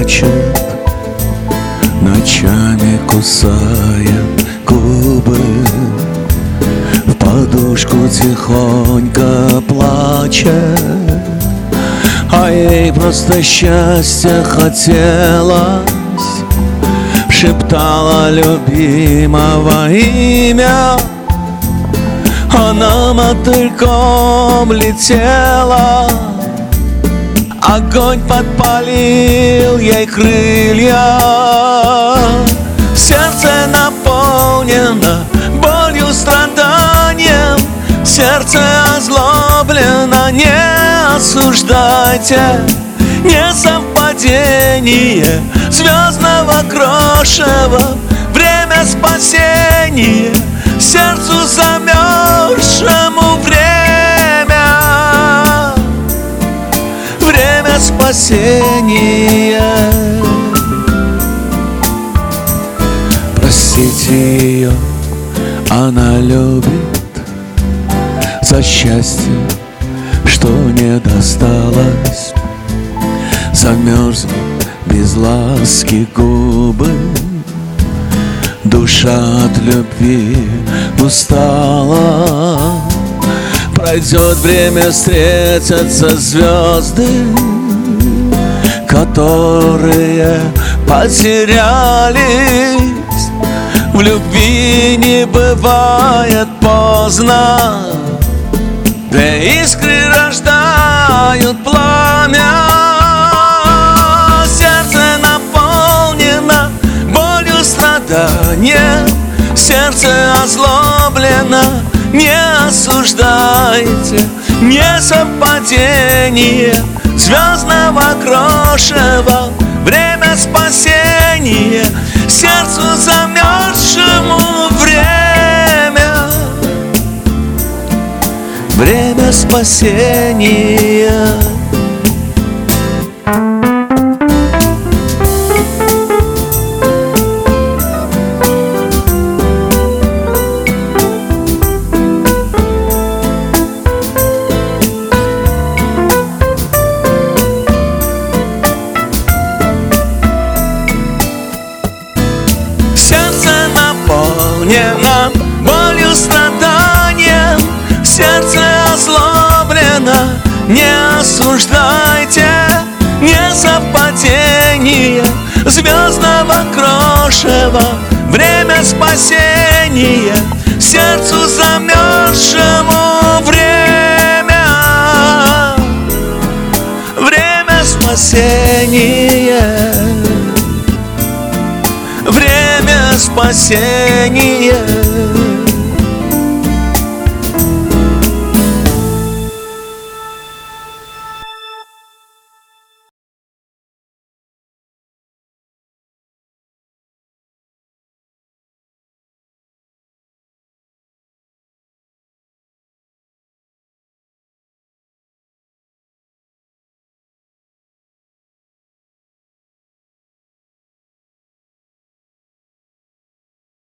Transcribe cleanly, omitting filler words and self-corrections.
плачет, ночами кусая губы, в подушку тихонько плачет, а ей просто счастья хотелось. Шептала любимого имя, она мотыльком летела. Огонь подпалил ей крылья. Сердце наполнено болью, страданием, сердце озлоблено. Не осуждайте несовпадение звездного крошева. Время спасения сердцу замерзшему. Время спасения. Простите ее, она любит, за счастье, что не досталось. Замерзли без ласки губы, душа от любви устала. Пройдет время, встретятся звезды, которые потерялись. В любви не бывает поздно, две искры рождают пламя. Сердце наполнено болью, страданием, сердце озлоблено. Не осуждайте несовпадение звездного крошева. Время спасения сердцу замерзшему. Время спасения. Наполнено болью, страданием, сердце озлоблено. Не осуждайте несовпадение звездного крошева. Время спасения сердцу замерзшему. Время спасения. Время спасения.